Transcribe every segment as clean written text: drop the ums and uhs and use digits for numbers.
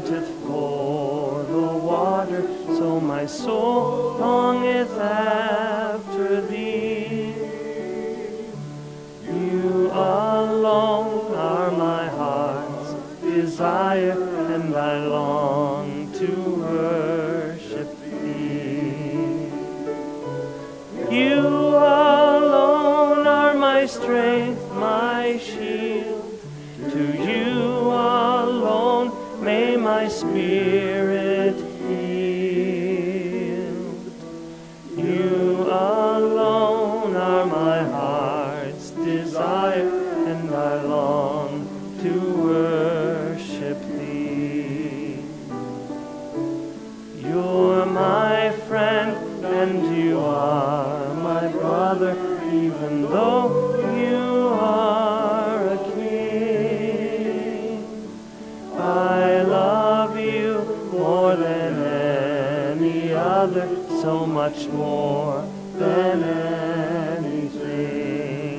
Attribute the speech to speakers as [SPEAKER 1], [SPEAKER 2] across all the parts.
[SPEAKER 1] panteth for the water, so my soul longeth after thee. You alone are my heart's desire, and I long to worship thee. You alone are my strength, my shield. To you alone may my spirit yield. You alone are my heart's desire, and I long to worship thee. You're my friend, and you are my brother, even though you are a king. I love you more than any other, so much more than anything.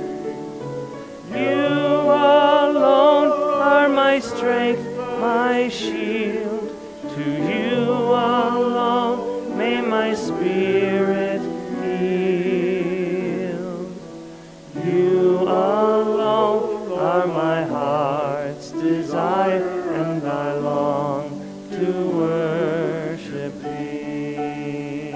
[SPEAKER 1] You alone are my strength, my shield. To you alone may my spirit yield. You alone are my heart's desire, and I long to worship thee.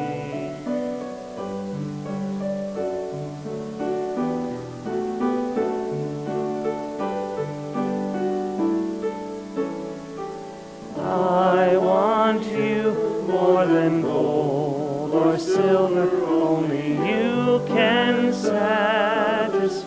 [SPEAKER 1] I want you more than gold or silver, only you can satisfy.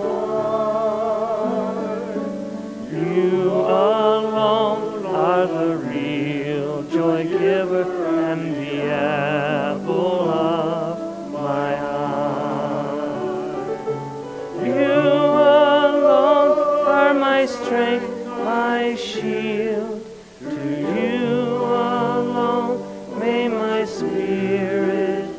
[SPEAKER 1] You alone are the real joy giver and the apple of my eye. You alone are my strength, my shield. To you alone may my spirit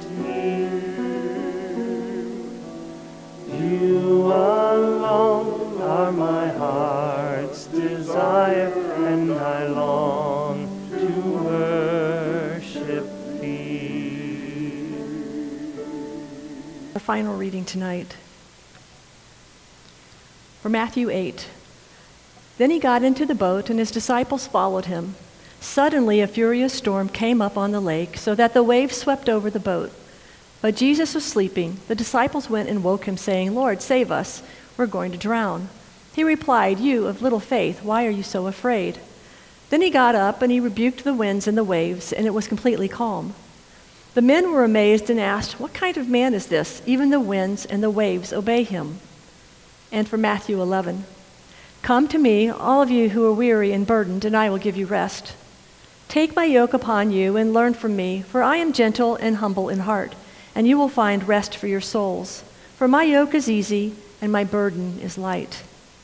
[SPEAKER 1] yield. You alone are my heart's desire, and I long to worship thee.
[SPEAKER 2] Our final reading tonight for Matthew 8. Then he got into the boat, and his disciples followed him. Suddenly a furious storm came up on the lake, so that the waves swept over the boat. But Jesus was sleeping. The disciples went and woke him, saying, "Lord, save us. We're going to drown." He replied, "You of little faith, why are you so afraid?" Then he got up, and he rebuked the winds and the waves, and it was completely calm. The men were amazed and asked, "What kind of man is this? Even the winds and the waves obey him." And for Matthew 11. "Come to me, all of you who are weary and burdened, and I will give you rest. Take my yoke upon you and learn from me, for I am gentle and humble in heart, and you will find rest for your souls. For my yoke is easy and my burden is light."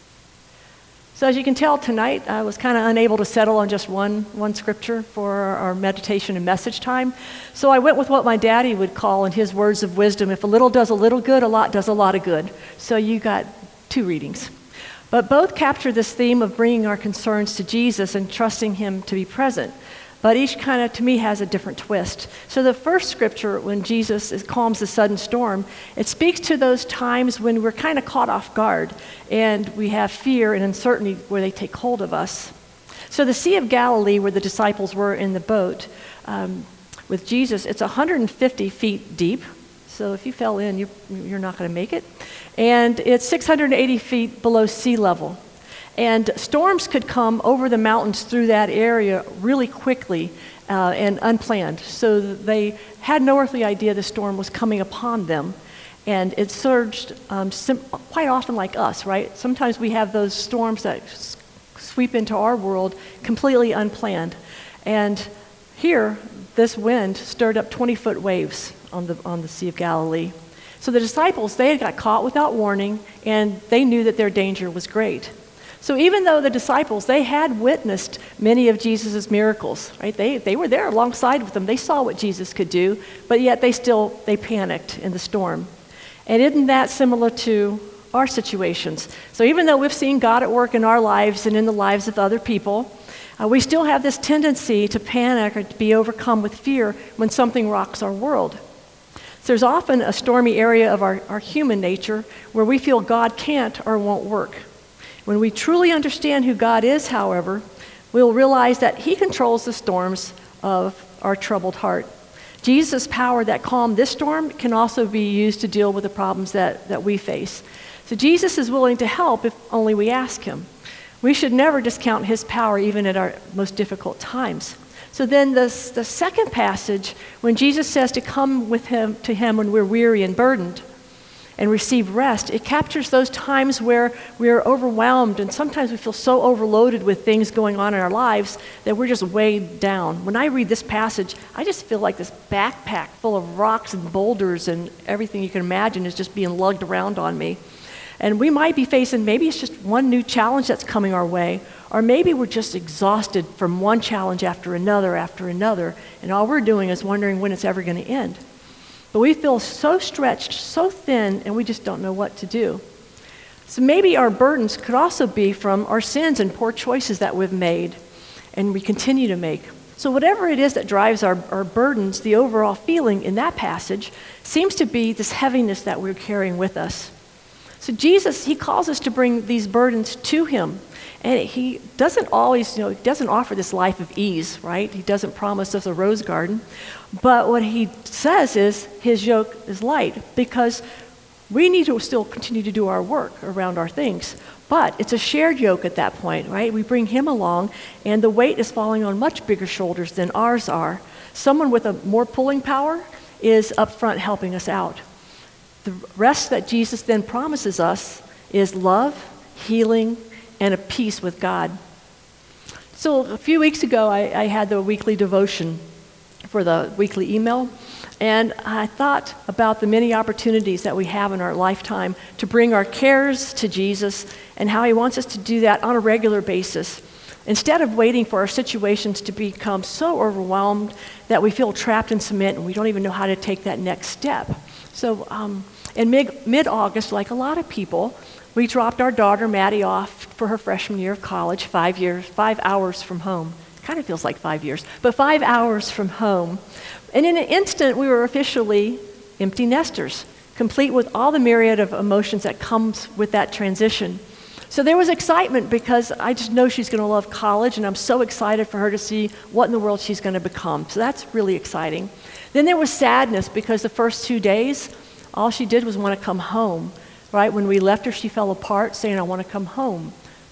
[SPEAKER 2] So as you can tell tonight, I was kind of unable to settle on just one scripture for our meditation and message time. So I went with what my daddy would call in his words of wisdom, if a little does a little good, a lot does a lot of good. So you got 2 readings. But both capture this theme of bringing our concerns to Jesus and trusting him to be present. But each kind of, to me, has a different twist. So the first scripture, when Jesus calms the sudden storm, it speaks to those times when we're kind of caught off guard and we have fear and uncertainty where they take hold of us. So the Sea of Galilee, where the disciples were in the boat with Jesus, it's 150 feet deep. So if you fell in, you're not going to make it. And it's 680 feet below sea level. And storms could come over the mountains through that area really quickly and unplanned. So they had no earthly idea the storm was coming upon them. And it surged quite often like us, right? Sometimes we have those storms that sweep into our world completely unplanned. And here, this wind stirred up 20-foot waves on the Sea of Galilee. So the disciples, they had got caught without warning, and they knew that their danger was great. So even though the disciples, they had witnessed many of Jesus' miracles, right? They were there alongside with them. They saw what Jesus could do, but yet they panicked in the storm. And isn't that similar to our situations? So even though we've seen God at work in our lives and in the lives of other people, We still have this tendency to panic or to be overcome with fear when something rocks our world. So there's often a stormy area of our human nature where we feel God can't or won't work. When we truly understand who God is, however, we'll realize that He controls the storms of our troubled heart. Jesus' power that calmed this storm can also be used to deal with the problems that we face. So Jesus is willing to help if only we ask Him. We should never discount His power even at our most difficult times. So then the second passage, when Jesus says to come to Him when we're weary and burdened and receive rest, it captures those times where we're overwhelmed and sometimes we feel so overloaded with things going on in our lives that we're just weighed down. When I read this passage, I just feel like this backpack full of rocks and boulders and everything you can imagine is just being lugged around on me. And we might be facing, maybe it's just one new challenge that's coming our way, or maybe we're just exhausted from one challenge after another, and all we're doing is wondering when it's ever going to end. But we feel so stretched, so thin, and we just don't know what to do. So maybe our burdens could also be from our sins and poor choices that we've made and we continue to make. So whatever it is that drives our burdens, the overall feeling in that passage seems to be this heaviness that we're carrying with us. So Jesus, He calls us to bring these burdens to Him. And He doesn't always, He doesn't offer this life of ease, right? He doesn't promise us a rose garden. But what He says is His yoke is light, because we need to still continue to do our work around our things. But it's a shared yoke at that point, right? We bring Him along, and the weight is falling on much bigger shoulders than ours are. Someone with a more pulling power is up front helping us out. The rest that Jesus then promises us is love, healing, and a peace with God. So a few weeks ago, I had the weekly devotion for the weekly email, and I thought about the many opportunities that we have in our lifetime to bring our cares to Jesus and how He wants us to do that on a regular basis. Instead of waiting for our situations to become so overwhelmed that we feel trapped in cement and we don't even know how to take that next step. So in mid-August, like a lot of people, we dropped our daughter, Maddie, off for her freshman year of college, 5 hours from home. Kind of feels like 5 years, but 5 hours from home. And in an instant, we were officially empty nesters, complete with all the myriad of emotions that comes with that transition. So there was excitement because I just know she's going to love college, and I'm so excited for her to see what in the world she's going to become. So that's really exciting. Then there was sadness because the first 2 days, all she did was want to come home. Right? When we left her, she fell apart saying, I want to come home.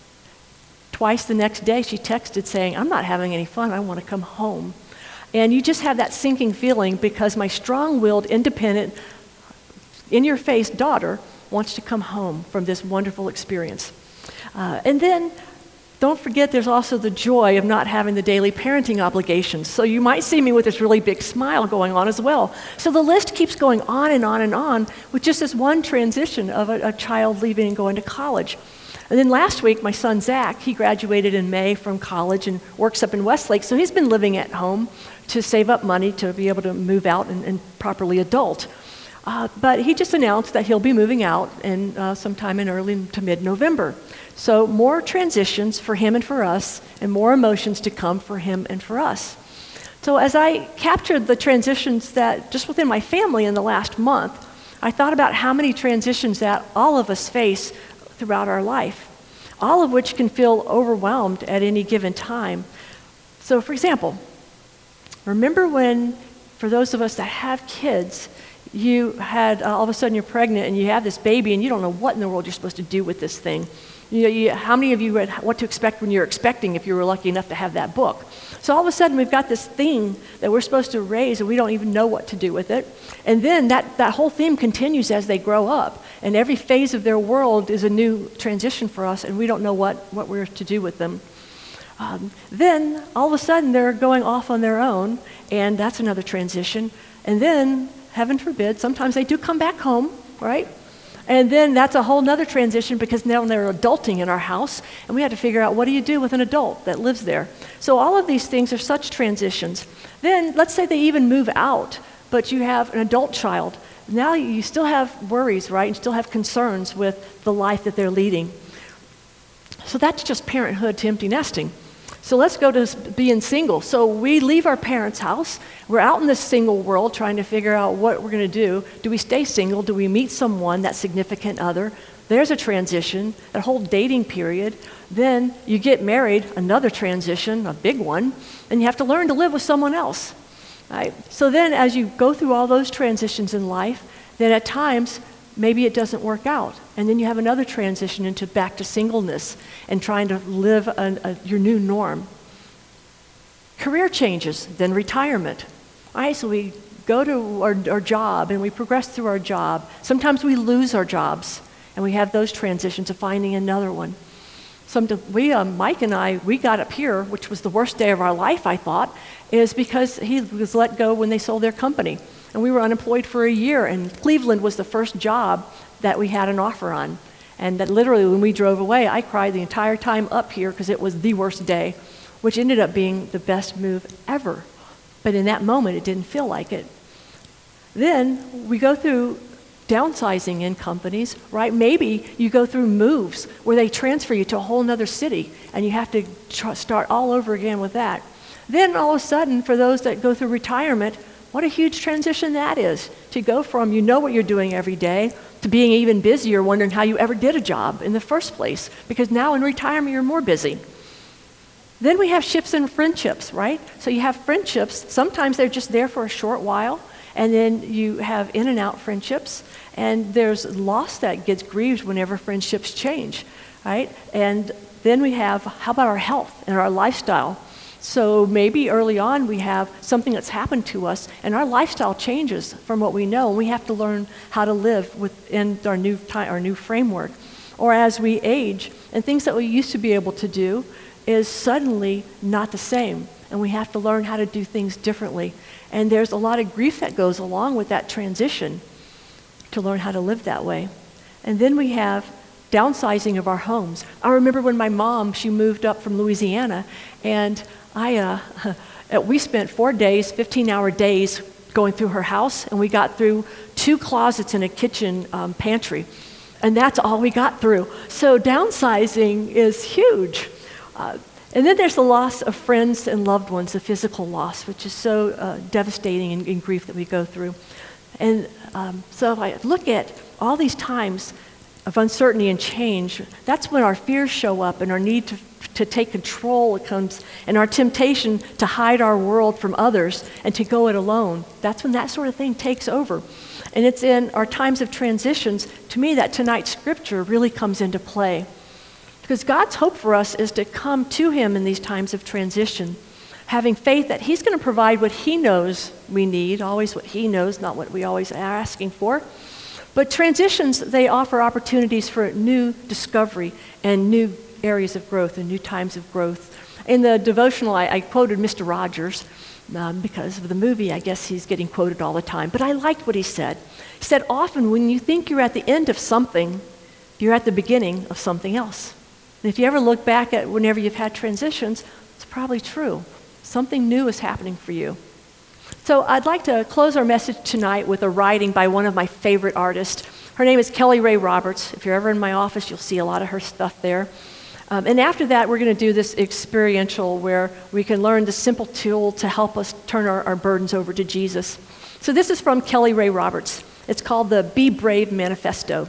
[SPEAKER 2] Twice the next day, she texted saying, I'm not having any fun. I want to come home. And you just have that sinking feeling because my strong-willed, independent, in-your-face daughter wants to come home from this wonderful experience. And then don't forget there's also the joy of not having the daily parenting obligations. So you might see me with this really big smile going on as well. So the list keeps going on and on and on with just this one transition of a child leaving and going to college. And then last week, my son Zach, he graduated in May from college and works up in Westlake. So he's been living at home to save up money to be able to move out and properly adult. But he just announced that he'll be moving out sometime in early to mid-November. So more transitions for him and for us, and more emotions to come for him and for us. So as I captured the transitions that just within my family in the last month, I thought about how many transitions that all of us face throughout our life, all of which can feel overwhelmed at any given time. So for example, remember when, for those of us that have kids, you had all of a sudden you're pregnant and you have this baby and you don't know what in the world you're supposed to do with this thing. How many of you read What to Expect When You're Expecting if you were lucky enough to have that book? So all of a sudden we've got this thing that we're supposed to raise and we don't even know what to do with it. And then that whole theme continues as they grow up. And every phase of their world is a new transition for us and we don't know what we're to do with them. Then all of a sudden they're going off on their own and that's another transition. And then, heaven forbid, sometimes they do come back home, right? And then that's a whole nother transition because now they're adulting in our house and we had to figure out what do you do with an adult that lives there. So all of these things are such transitions. Then let's say they even move out, but you have an adult child. Now you still have worries, right? You still have concerns with the life that they're leading. So that's just parenthood to empty nesting. So let's go to being single. So we leave our parents' house. We're out in this single world trying to figure out what we're going to do. Do we stay single? Do we meet someone, that significant other? There's a transition, a whole dating period. Then you get married, another transition, a big one, and you have to learn to live with someone else. Right? So then as you go through all those transitions in life, then at times, maybe it doesn't work out. And then you have another transition into back to singleness and trying to live your new norm. Career changes, then retirement. All right, so we go to our job and we progress through our job. Sometimes we lose our jobs and we have those transitions of finding another one. Mike and I, we got up here, which was the worst day of our life, I thought, is because he was let go when they sold their company. And we were unemployed for a year, and Cleveland was the first job that we had an offer on. And that literally when we drove away, I cried the entire time up here because it was the worst day, which ended up being the best move ever. But in that moment, it didn't feel like it. Then we go through downsizing in companies, right? Maybe you go through moves where they transfer you to a whole nother city, and you have to start all over again with that. Then all of a sudden, for those that go through retirement, what a huge transition that is, to go from you know what you're doing every day to being even busier, wondering how you ever did a job in the first place, because now in retirement you're more busy. Then we have shifts in friendships, right? So you have friendships, sometimes they're just there for a short while, and then you have in and out friendships, and there's loss that gets grieved whenever friendships change, right? And then we have, how about our health and our lifestyle? So maybe early on we have something that's happened to us and our lifestyle changes from what we know, and we have to learn how to live within our new framework. Or as we age, and things that we used to be able to do is suddenly not the same, and we have to learn how to do things differently. And there's a lot of grief that goes along with that transition to learn how to live that way. And then we have downsizing of our homes. I remember when my mom, she moved up from Louisiana, and we spent 4 days, 15-hour days going through her house, and we got through 2 closets and a kitchen pantry. And that's all we got through. So downsizing is huge. And then there's the loss of friends and loved ones, the physical loss, which is so devastating in grief that we go through. And so if I look at all these times of uncertainty and change, that's when our fears show up and our need to take control comes, and our temptation to hide our world from others and to go it alone. That's when that sort of thing takes over. And it's in our times of transitions, to me, that tonight's scripture really comes into play. Because God's hope for us is to come to him in these times of transition, having faith that he's going to provide what he knows we need, always what he knows, not what we always are asking for. But transitions, they offer opportunities for new discovery and new areas of growth and new times of growth. In the devotional, I quoted Mr. Rogers because of the movie. I guess he's getting quoted all the time. But I liked what he said. He said, often when you think you're at the end of something, you're at the beginning of something else. And if you ever look back at whenever you've had transitions, it's probably true. Something new is happening for you. So I'd like to close our message tonight with a writing by one of my favorite artists. Her name is Kelly Ray Roberts. If you're ever in my office, you'll see a lot of her stuff there. And after that, we're going to do this experiential where we can learn the simple tool to help us turn our burdens over to Jesus. So this is from Kelly Ray Roberts. It's called the Be Brave Manifesto.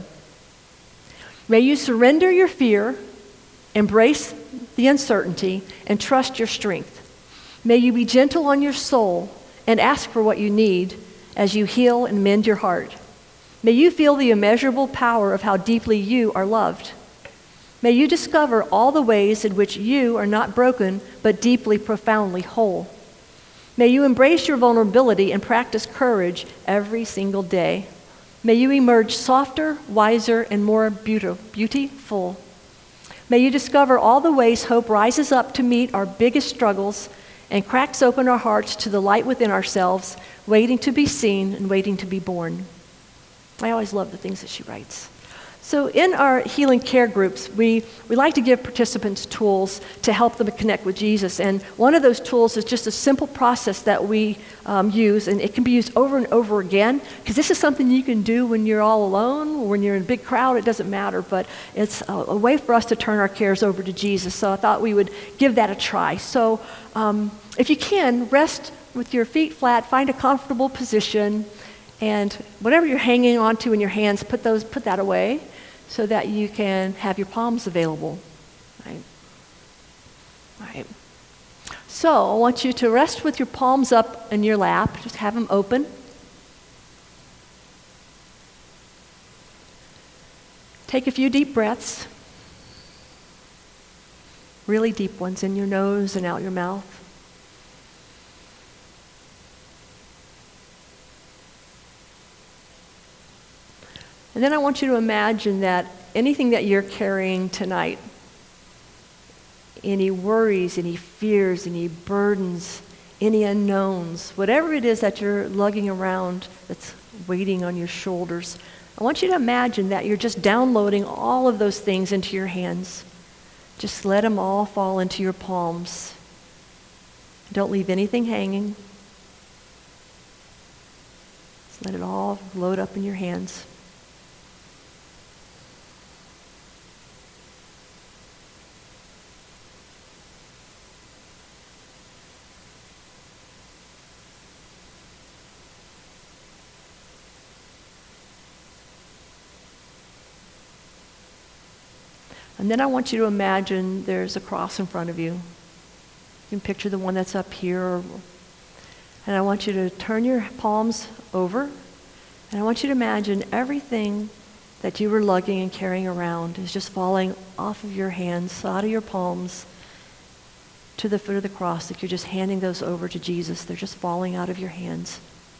[SPEAKER 2] May you surrender your fear, embrace the uncertainty, and trust your strength. May you be gentle on your soul and ask for what you need as you heal and mend your heart. May you feel the immeasurable power of how deeply you are loved. May you discover all the ways in which you are not broken, but deeply, profoundly whole. May you embrace your vulnerability and practice courage every single day. May you emerge softer, wiser, and more beautiful. May you discover all the ways hope rises up to meet our biggest struggles and cracks open our hearts to the light within ourselves, waiting to be seen and waiting to be born. I always love the things that she writes. So in our healing care groups, we like to give participants tools to help them connect with Jesus. And one of those tools is just a simple process that we use, and it can be used over and over again, because this is something you can do when you're all alone, or when you're in a big crowd, it doesn't matter, but it's a way for us to turn our cares over to Jesus. So I thought we would give that a try. So if you can, rest with your feet flat, find a comfortable position, and whatever you're hanging onto in your hands, put that away, so that you can have your palms available. Right? All right. So I want you to rest with your palms up in your lap. Just have them open. Take a few deep breaths. Really deep ones in your nose and out your mouth. And then I want you to imagine that anything that you're carrying tonight, any worries, any fears, any burdens, any unknowns, whatever it is that you're lugging around that's weighting on your shoulders, I want you to imagine that you're just downloading all of those things into your hands. Just let them all fall into your palms. Don't leave anything hanging. Just let it all load up in your hands. And then I want you to imagine there's a cross in front of you. You can picture the one that's up here. And I want you to turn your palms over. And I want you to imagine everything that you were lugging and carrying around is just falling off of your hands, out of your palms, to the foot of the cross. Like you're just handing those over to Jesus. They're just falling out of your hands.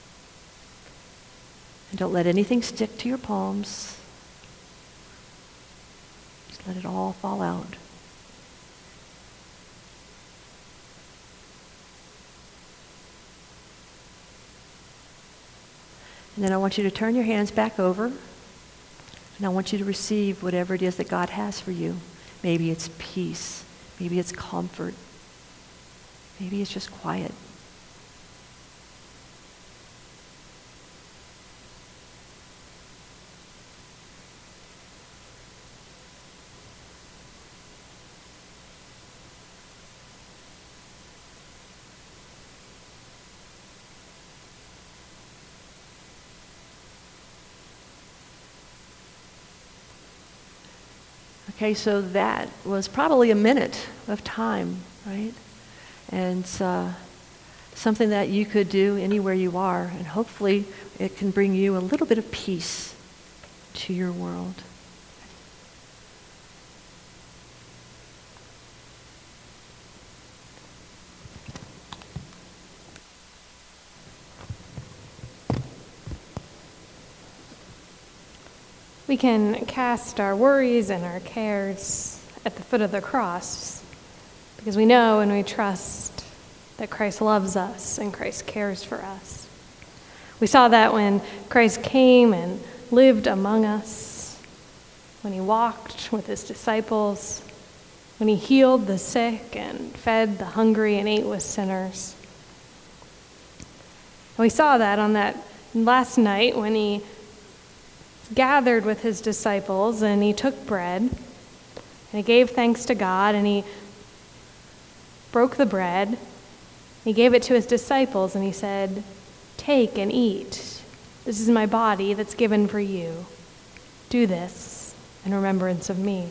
[SPEAKER 2] And don't let anything stick to your palms. Let it all fall out. And then I want you to turn your hands back over, and I want you to receive whatever it is that God has for you. Maybe it's peace. Maybe it's comfort. Maybe it's just quiet. Okay, so that was probably a minute of time, right? And something that you could do anywhere you are, and hopefully it can bring you a little bit of peace to your world.
[SPEAKER 3] We can cast our worries and our cares at the foot of the cross because we know and we trust that Christ loves us and Christ cares for us. We saw that when Christ came and lived among us, when he walked with his disciples, when he healed the sick and fed the hungry and ate with sinners. And we saw that on that last night when he gathered with his disciples and he took bread and he gave thanks to God and he broke the bread. He gave it to his disciples and he said, "Take and eat. This is my body that's given for you. Do this in remembrance of me."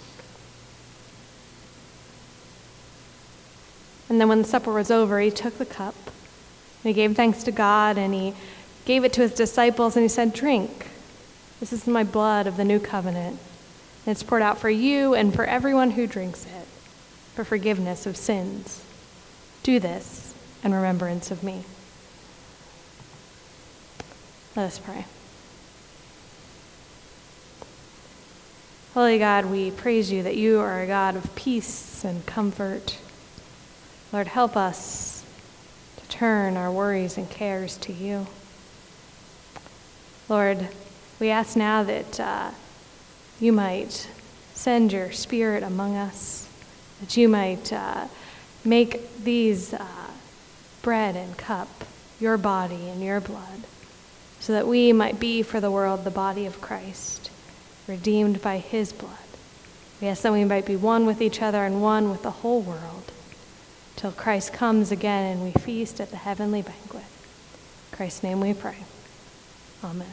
[SPEAKER 3] And then when the supper was over, he took the cup and he gave thanks to God and he gave it to his disciples and he said, "Drink. This is my blood of the new covenant. And it's poured out for you and for everyone who drinks it for forgiveness of sins. Do this in remembrance of me." Let us pray. Holy God, we praise you that you are a God of peace and comfort. Lord, help us to turn our worries and cares to you. Lord, we ask now that you might send your Spirit among us, that you might make these bread and cup your body and your blood, so that we might be for the world the body of Christ, redeemed by his blood. We ask that we might be one with each other and one with the whole world, till Christ comes again and we feast at the heavenly banquet. In Christ's name we pray. Amen.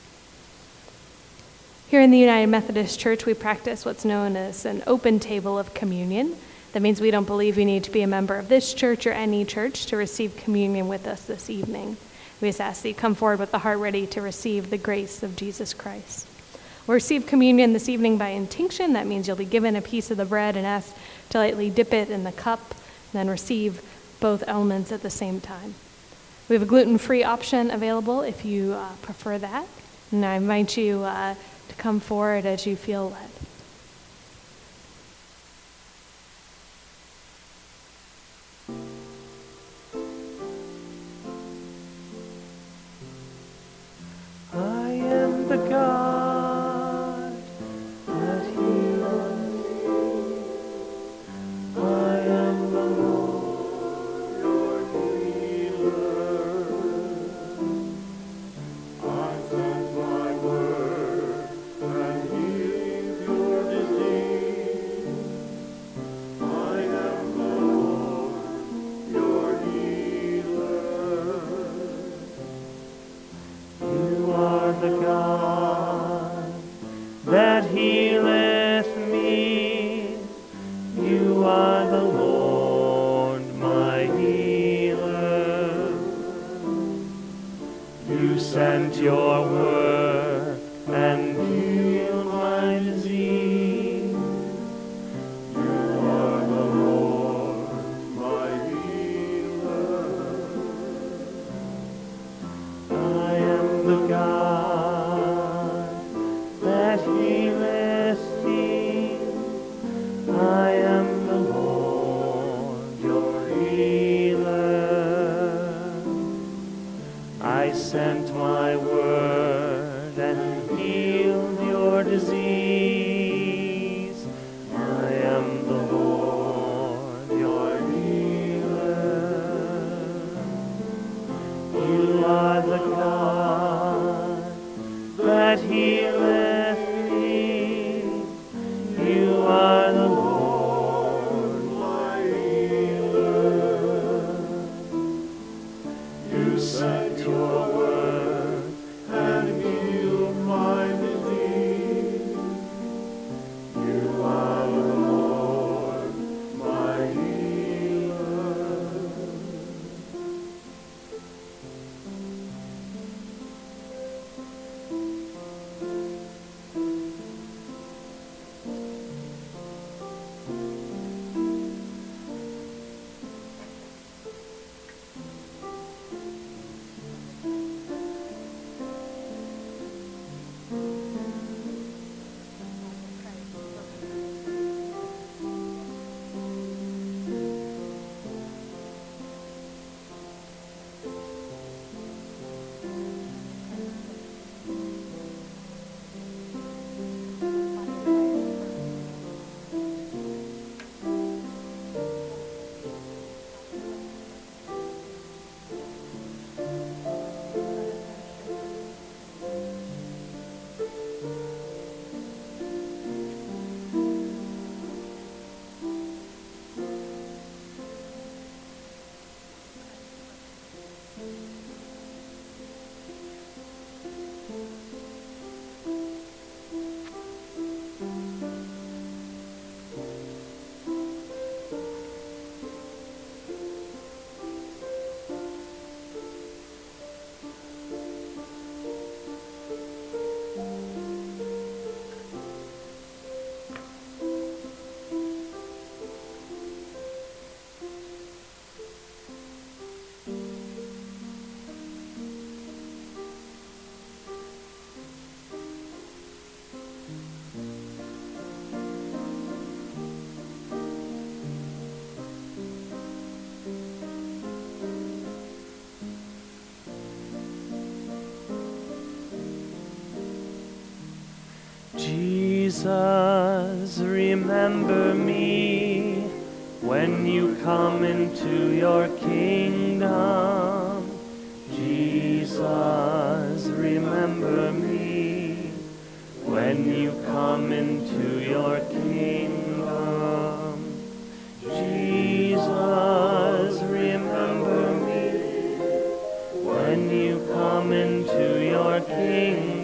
[SPEAKER 3] Here in the United Methodist Church, we practice what's known as an open table of communion. That means we don't believe you need to be a member of this church or any church to receive communion with us this evening. We just ask that you come forward with the heart ready to receive the grace of Jesus Christ. We'll receive communion this evening by intinction. That means you'll be given a piece of the bread and asked to lightly dip it in the cup, and then receive both elements at the same time. We have a gluten-free option available if you prefer that, and I invite you to come forward as you feel led.
[SPEAKER 1] I am the God that heals. I am the Lord, your healer. I sent my word and healed your disease. I am the Lord, your healer. You are the God that healeth me. You are the Lord, my healer. You sent your word and healed my disease. You are the Lord, my healer. I am the God that healeth thee. I am the Lord, your healer. I sent my word and healed your disease. I am the Lord, your healer. You are the God that healeth me. You are the Lord, my healer. You sent your word and healed my disease. You are the Lord, my healer.
[SPEAKER 4] Jesus, remember me when you come into your kingdom. Jesus, remember me when you come into your kingdom. Jesus, remember me when you come into your kingdom.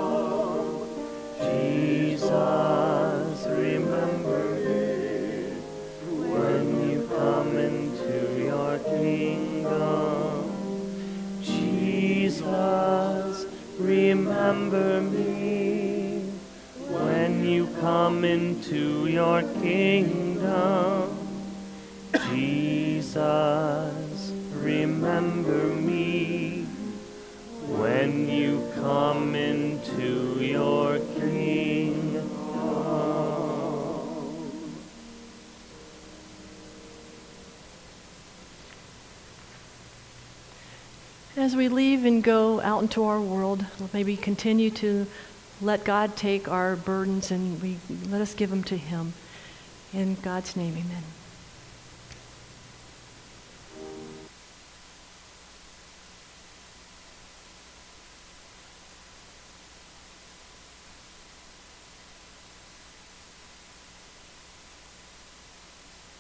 [SPEAKER 4] Jesus, remember me when you come into your kingdom. Jesus, remember me when you come into your kingdom. Jesus, remember me when you come into your kingdom.
[SPEAKER 2] As we leave and go out into our world, maybe continue to let God take our burdens and let us give them to him. In God's name, amen.